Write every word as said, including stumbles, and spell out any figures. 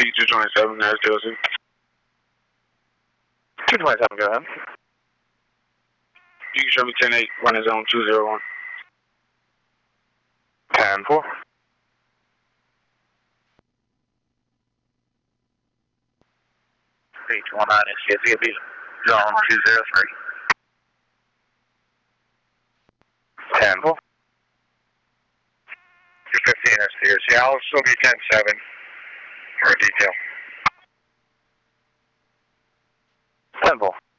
speak two twenty-seven, that's Joseph. two twenty-seven, go ahead. You can show me ten eight, running zone two zero one. ten four. H one nine is C S E, zone two zero three. ten four. two fifteen is here. See, I'll still be ten seven for a detail. ten four.